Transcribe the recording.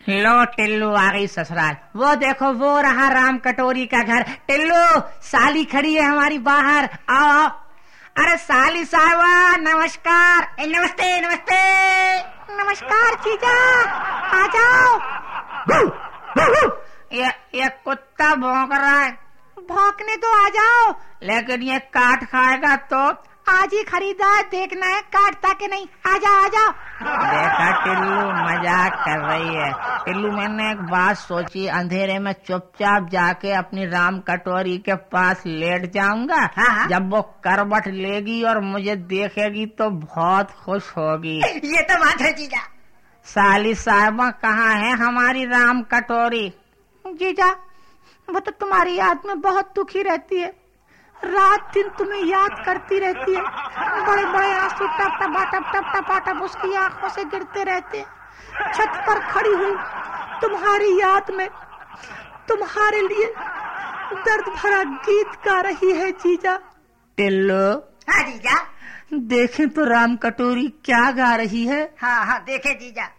लो टिल्लू आ गई ससुराल। वो देखो वो रहा राम कटोरी का घर। टिल्लू साली खड़ी है हमारी बाहर, आओ आओ। अरे साली साहबा नमस्कार। नमस्ते नमस्ते। नमस्कार जीजा, आ जाओ। ये कुत्ता भौंक रहा है। भौंकने तो आ जाओ, लेकिन ये काट खाएगा तो। आज ही खरीदा है, देखना है काटता के नहीं। आ जाओ। देखा टिल्लू मजाक कर रही है। टिल्लू मैंने एक बात सोची, अंधेरे में चुपचाप जाके अपनी राम कटोरी के पास लेट जाऊंगा। जब वो करवट लेगी और मुझे देखेगी तो बहुत खुश होगी। ये तो बात है जीजा। साली साहबा कहाँ है हमारी राम कटोरी? जीजा वो तो तुम्हारी याद में बहुत दुखी रहती है, रात दिन तुम्हें याद करती रहती है। बड़े बड़े आंसू टप उसकी आंखों से गिरते रहते हैं। छत पर खड़ी हुई तुम्हारी याद में तुम्हारे लिए दर्द भरा गीत गा रही है जीजा। टिल्लू। हाँ जीजा। देखें तो राम कटोरी क्या गा रही है। हाँ देखे जीजा।